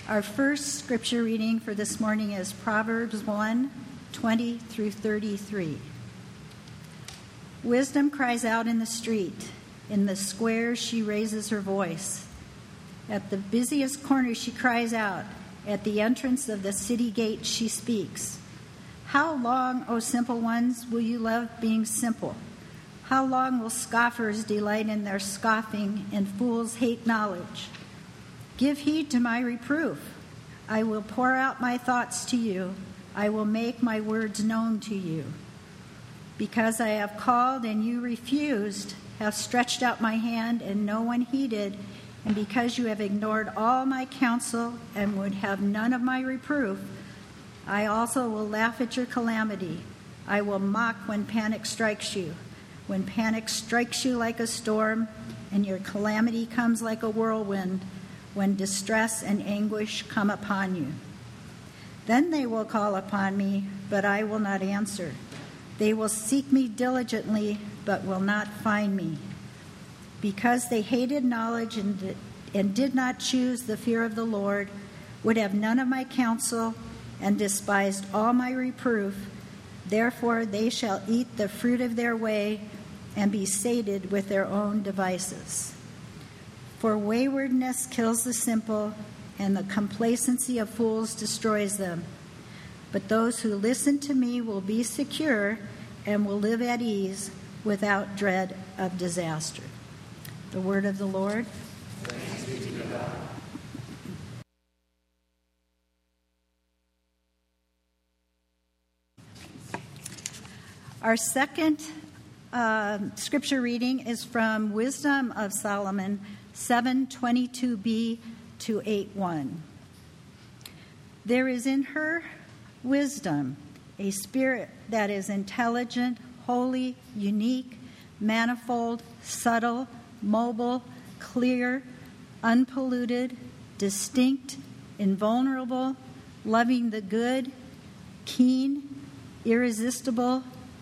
Our first scripture reading for this morning is Proverbs 1:20 through 33. Wisdom cries out in the street. In the squares she raises her voice. At the busiest corner she cries out. At the entrance of the city gate she speaks. How long, O simple ones, will you love being simple? How long will scoffers delight in their scoffing and fools hate knowledge? Give heed to my reproof. I will pour out my thoughts to you. I will make my words known to you. Because I have called and you refused, have stretched out my hand and no one heeded, and because you have ignored all my counsel and would have none of my reproof, I also will laugh at your calamity. I will mock when panic strikes you. When panic strikes you like a storm and your calamity comes like a whirlwind, when distress and anguish come upon you. Then they will call upon me, but I will not answer. They will seek me diligently, but will not find me. Because they hated knowledge and did not choose the fear of the Lord, would have none of my counsel, and despised all my reproof, therefore they shall eat the fruit of their way and be sated with their own devices. For waywardness kills the simple, and the complacency of fools destroys them. But those who listen to me will be secure and will live at ease without dread of disaster. The word of the Lord. Thanks be to God. Our second scripture reading is from Wisdom of Solomon 7:22b to 8:1. There is in her wisdom, a spirit that is intelligent, holy, unique, manifold, subtle, mobile, clear, unpolluted, distinct, invulnerable, loving the good, keen, irresistible,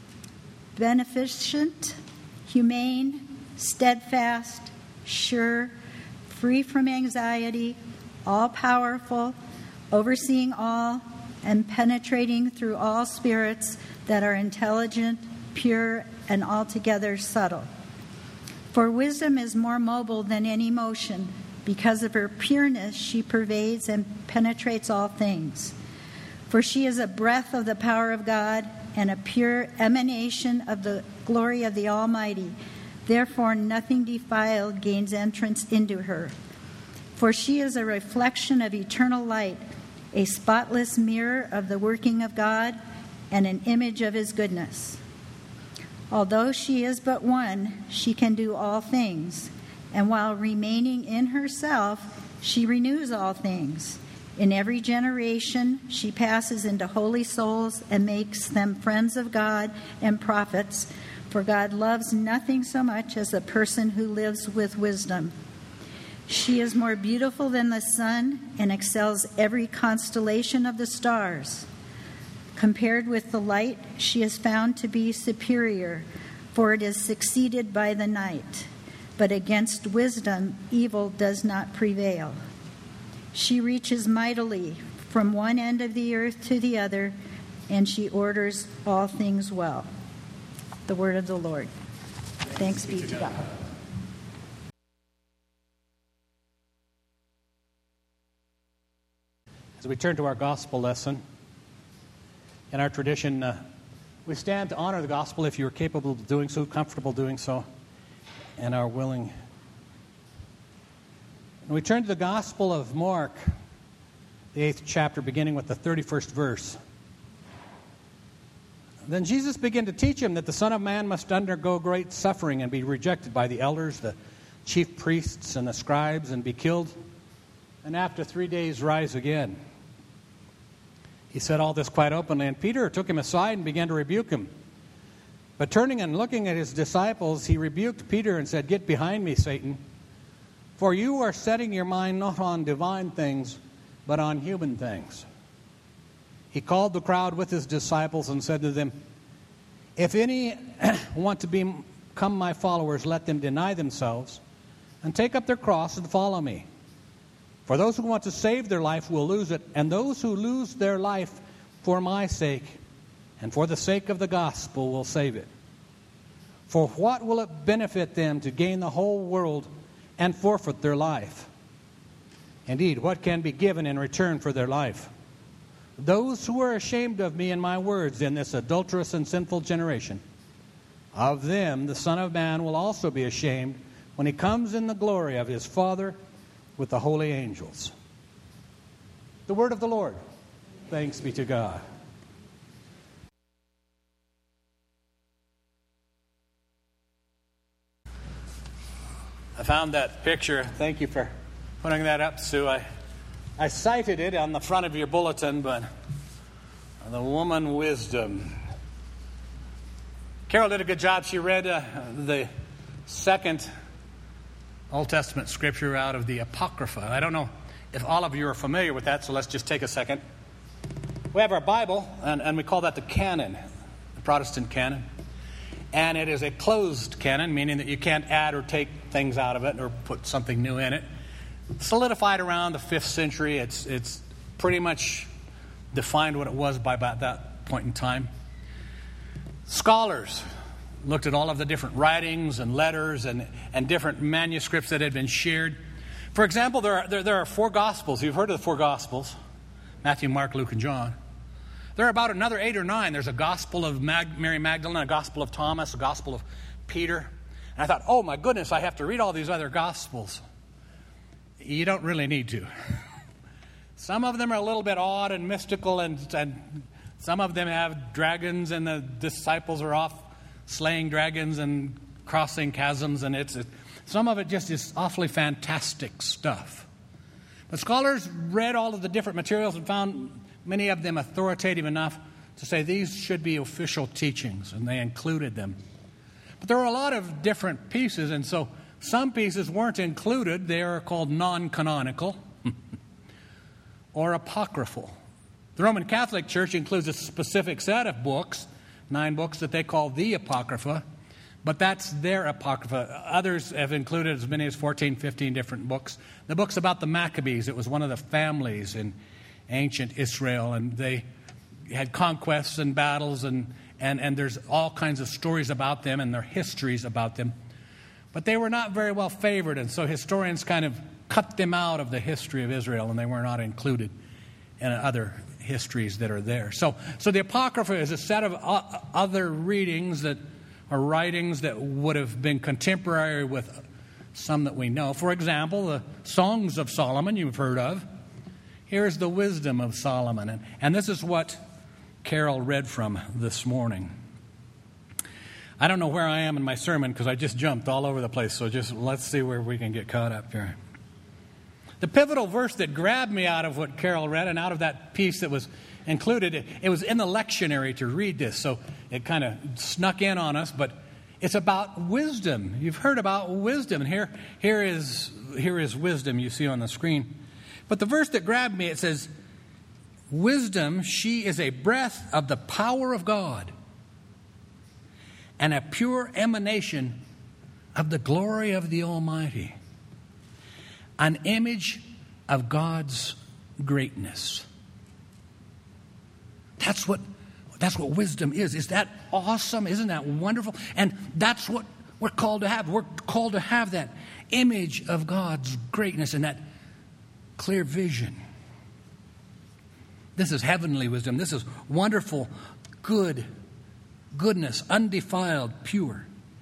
beneficent, humane, steadfast, sure, free from anxiety, all-powerful, overseeing all, and penetrating through all spirits that are intelligent, pure, and altogether subtle. For wisdom is more mobile than any motion. Because of her pureness, she pervades and penetrates all things. For she is a breath of the power of God and a pure emanation of the glory of the Almighty. Therefore, nothing defiled gains entrance into her. For she is a reflection of eternal light, a spotless mirror of the working of God, and an image of his goodness. Although she is but one, she can do all things, and while remaining in herself, she renews all things. In every generation, she passes into holy souls and makes them friends of God and prophets, for God loves nothing so much as a person who lives with wisdom. She is more beautiful than the sun and excels every constellation of the stars. Compared with the light, she is found to be superior, for it is succeeded by the night. But against wisdom, evil does not prevail. She reaches mightily from one end of the earth to the other, and she orders all things well. The word of the Lord. Thanks be to God. As we turn to our gospel lesson, in our tradition, we stand to honor the gospel if you're capable of doing so, comfortable doing so, and are willing. And we turn to the Gospel of Mark, the 8th chapter, beginning with the 31st verse. Then Jesus began to teach him that the Son of Man must undergo great suffering and be rejected by the elders, the chief priests, and the scribes, and be killed, and after 3 days rise again. He said all this quite openly, and Peter took him aside and began to rebuke him. But turning and looking at his disciples, he rebuked Peter and said, "Get behind me, Satan, for you are setting your mind not on divine things, but on human things." He called the crowd with his disciples and said to them, "If any want to become my followers, let them deny themselves and take up their cross and follow me. For those who want to save their life will lose it, and those who lose their life for my sake and for the sake of the gospel will save it. For what will it benefit them to gain the whole world and forfeit their life? Indeed, what can be given in return for their life? Those who are ashamed of me and my words in this adulterous and sinful generation, of them the Son of Man will also be ashamed when he comes in the glory of his Father with the holy angels. The word of the Lord. Thanks be to God. I found that picture. Thank you for putting that up, Sue. I cited it on the front of your bulletin, but the woman wisdom. Carol did a good job. She read the second Old Testament scripture out of the Apocrypha. I don't know if all of you are familiar with that, so let's just take a second. We have our Bible, and we call that the canon, the Protestant canon. And it is a closed canon, meaning that you can't add or take things out of it or put something new in it. Solidified around the 5th century. It's pretty much defined what it was by about that point in time. Scholars looked at all of the different writings and letters and different manuscripts that had been shared. For example, there are 4 Gospels. You've heard of the 4 Gospels: Matthew, Mark, Luke, and John. There are about another 8 or 9. There's a Gospel of Mary Magdalene, a Gospel of Thomas, a Gospel of Peter. And I thought, oh my goodness, I have to read all these other Gospels. You don't really need to. Some of them are a little bit odd and mystical, and some of them have dragons, and the disciples are off slaying dragons and crossing chasms, and some of it just is awfully fantastic stuff. But scholars read all of the different materials and found many of them authoritative enough to say these should be official teachings, and they included them. But there are a lot of different pieces, and so some pieces weren't included. They are called non-canonical or apocryphal. The Roman Catholic Church includes a specific set of books, 9 books that they call the Apocrypha, but that's their Apocrypha. Others have included as many as 14, 15 different books. The books about the Maccabees, it was one of the families in ancient Israel, and they had conquests and battles, and there's all kinds of stories about them and their histories about them. But they were not very well favored, and so historians kind of cut them out of the history of Israel, and they were not included in other histories that are there. So the Apocrypha is a set of other readings that are writings that would have been contemporary with some that we know. For example, the Songs of Solomon you've heard of. Here's the wisdom of Solomon. And this is what Carol read from this morning. I don't know where I am in my sermon because I just jumped all over the place. So just let's see where we can get caught up here. The pivotal verse that grabbed me out of what Carol read and out of that piece that was included, it was in the lectionary to read this, so it kind of snuck in on us, but it's about wisdom. You've heard about wisdom, and here is wisdom you see on the screen. But the verse that grabbed me, it says, wisdom, she is a breath of the power of God and a pure emanation of the glory of the Almighty. An image of God's greatness. That's what wisdom is. Is that awesome? Isn't that wonderful? And that's what we're called to have. We're called to have that image of God's greatness and that clear vision. This is heavenly wisdom. This is wonderful, goodness, undefiled, pure.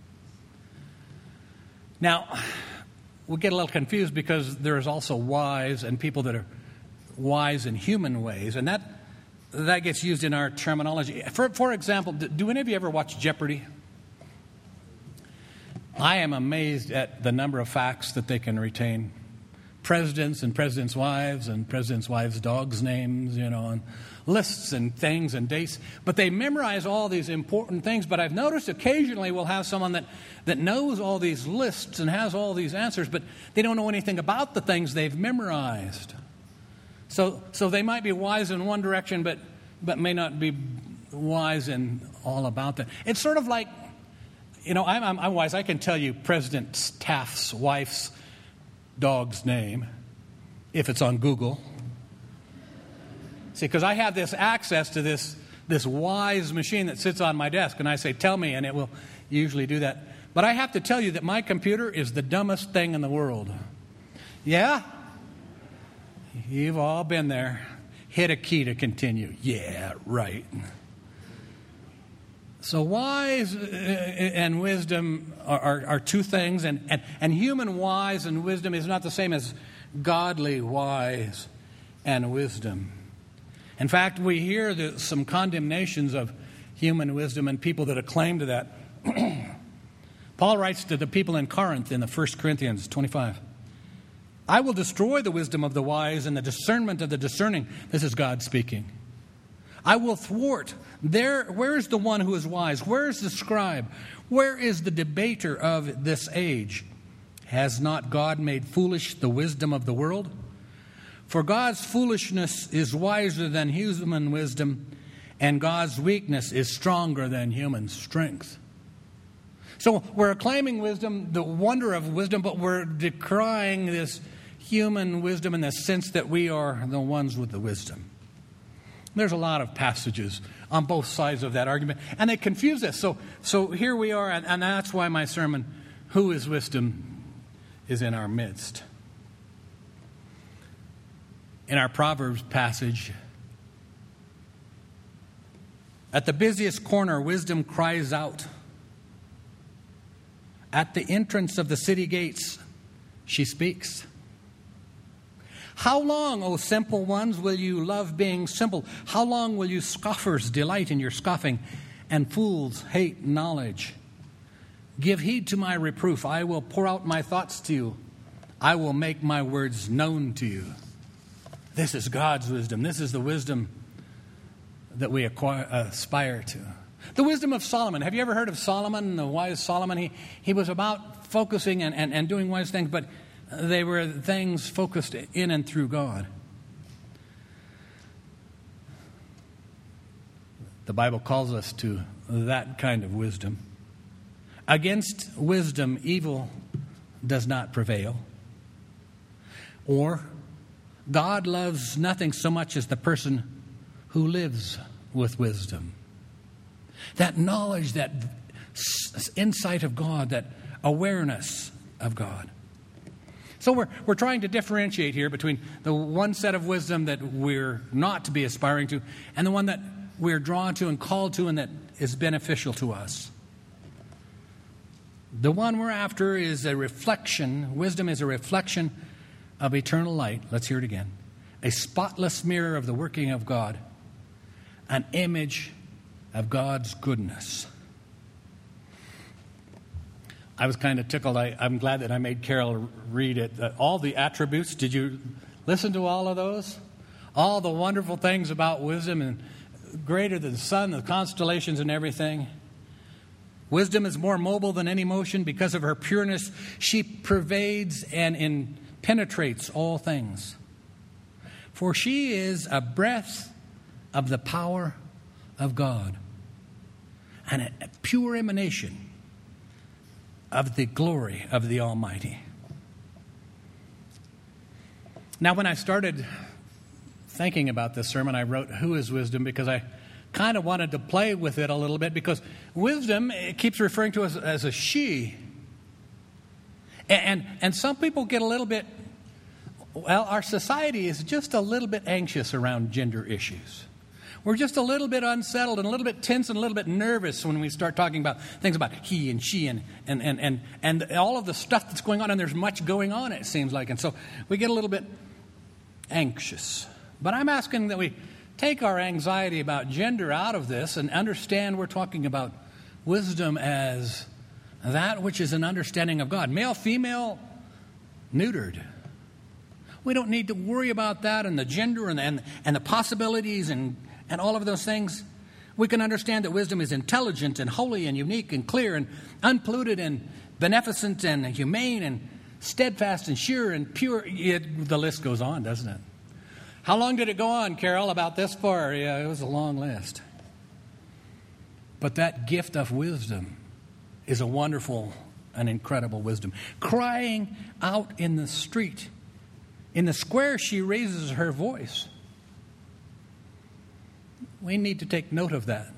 Now, we'll get a little confused because there is also wise and people that are wise in human ways. And that gets used in our terminology. For example, do any of you ever watch Jeopardy? I am amazed at the number of facts that they can retain. Presidents and presidents' wives and presidents' wives' dogs' names, and lists and things and dates. But they memorize all these important things. But I've noticed occasionally we'll have someone that knows all these lists and has all these answers, but they don't know anything about the things they've memorized. So they might be wise in one direction, but may not be wise in all about that. It's sort of like, I'm wise. I can tell you President Taft's wife's dog's name. if it's on Google. See, because I have this access to this wise machine that sits on my desk, and I say, tell me, and it will usually do that. But I have to tell you that my computer is the dumbest thing in the world. Yeah? You've all been there. Hit a key to continue. Yeah, right. So wise and wisdom are two things, and human wise and wisdom is not the same as godly wise and wisdom. In fact, we hear some condemnations of human wisdom and people that acclaim to that. Paul writes to the people in Corinth in the 1 Corinthians 25, I will destroy the wisdom of the wise and the discernment of the discerning. This is God speaking. I will thwart. Where is the one who is wise? Where is the scribe? Where is the debater of this age? Has not God made foolish the wisdom of the world? For God's foolishness is wiser than human wisdom, and God's weakness is stronger than human strength. So we're acclaiming wisdom, the wonder of wisdom, but we're decrying this human wisdom in the sense that we are the ones with the wisdom. There's a lot of passages on both sides of that argument, and they confuse us. So here we are, and that's why my sermon, Who is Wisdom, is in our midst. In our Proverbs passage, at the busiest corner, wisdom cries out. At the entrance of the city gates, she speaks. How long, O simple ones, will you love being simple? How long will you scoffers delight in your scoffing, and fools hate knowledge? Give heed to my reproof. I will pour out my thoughts to you. I will make my words known to you. This is God's wisdom. This is the wisdom that we aspire to. The wisdom of Solomon. Have you ever heard of Solomon, the wise Solomon? He was about focusing and doing wise things, but they were things focused in and through God. The Bible calls us to that kind of wisdom. Against wisdom, evil does not prevail. Or God loves nothing so much as the person who lives with wisdom. That knowledge, that insight of God, that awareness of God. So we're trying to differentiate here between the one set of wisdom that we're not to be aspiring to and the one that we're drawn to and called to and that is beneficial to us. The one we're after is a reflection. Wisdom is a reflection of eternal light. Let's hear it again. A spotless mirror of the working of God. An image of God's goodness. I was kind of tickled. I'm glad that I made Carol read it. All the attributes, did you listen to all of those? All the wonderful things about wisdom, and greater than the sun, the constellations and everything. Wisdom is more mobile than any motion. Because of her pureness, she pervades and penetrates all things. For she is a breath of the power of God and a pure emanation of the glory of the Almighty. Now, when I started thinking about this sermon, I wrote, Who is Wisdom? Because I kind of wanted to play with it a little bit, because wisdom, it keeps referring to us as a she. And some people get a little bit, well, our society is just a little bit anxious around gender issues. We're just a little bit unsettled and a little bit tense and a little bit nervous when we start talking about things about he and she and all of the stuff that's going on. And there's much going on, it seems like. And so we get a little bit anxious. But I'm asking that we take our anxiety about gender out of this and understand we're talking about wisdom as that which is an understanding of God. Male, female, neutered. We don't need to worry about that and the gender and the possibilities and all of those things. We can understand that wisdom is intelligent and holy and unique and clear and unpolluted and beneficent and humane and steadfast and sure and pure. The list goes on, doesn't it? How long did it go on, Carol, about this far? Yeah, it was a long list. But that gift of wisdom is a wonderful and incredible wisdom. Crying out in the street, In the square, she raises her voice. We need to take note of that.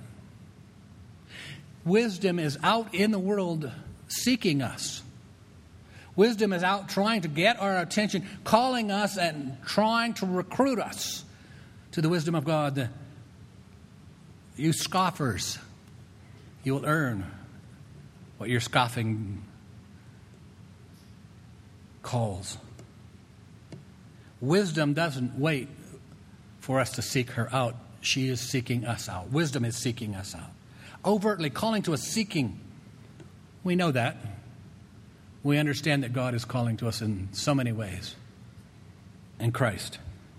Wisdom is out in the world seeking us. Wisdom is out trying to get our attention, calling us and trying to recruit us to the wisdom of God. You scoffers, you will earn what your scoffing calls. Wisdom doesn't wait for us to seek her out. She is seeking us out. Wisdom is seeking us out. Overtly calling to us, seeking. We know that. We understand that God is calling to us in so many ways. In Christ.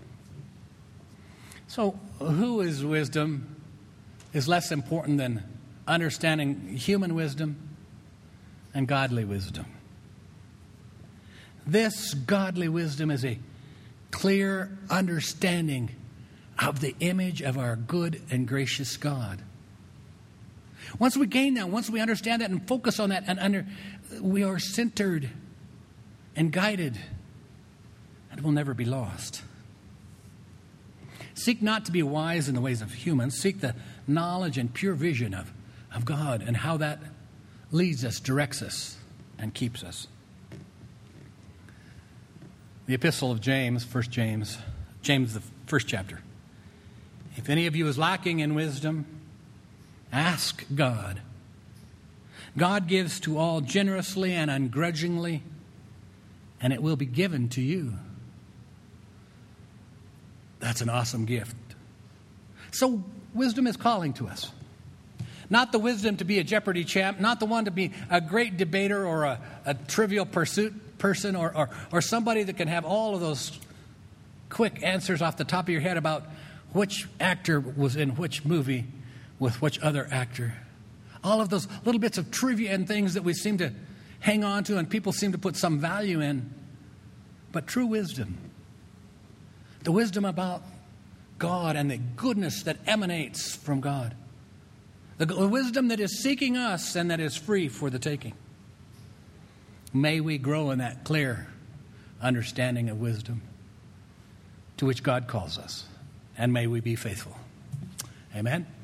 So, who is wisdom is less important than understanding human wisdom and godly wisdom. This godly wisdom is a clear understanding of the image of our good and gracious God. Once we gain that, once we understand that and focus on that, we are centered and guided, and will never be lost. Seek not to be wise in the ways of humans. Seek the knowledge and pure vision of God and how that leads us, directs us, and keeps us. The Epistle of James, 1 James, the first chapter. If any of you is lacking in wisdom, ask God. God gives to all generously and ungrudgingly, and it will be given to you. That's an awesome gift. So wisdom is calling to us. Not the wisdom to be a Jeopardy champ, not the one to be a great debater or a trivial pursuit person or somebody that can have all of those quick answers off the top of your head about which actor was in which movie with which other actor. All of those little bits of trivia and things that we seem to hang on to and people seem to put some value in. But true wisdom, the wisdom about God and the goodness that emanates from God, the wisdom that is seeking us and that is free for the taking. May we grow in that clear understanding of wisdom to which God calls us. And may we be faithful. Amen.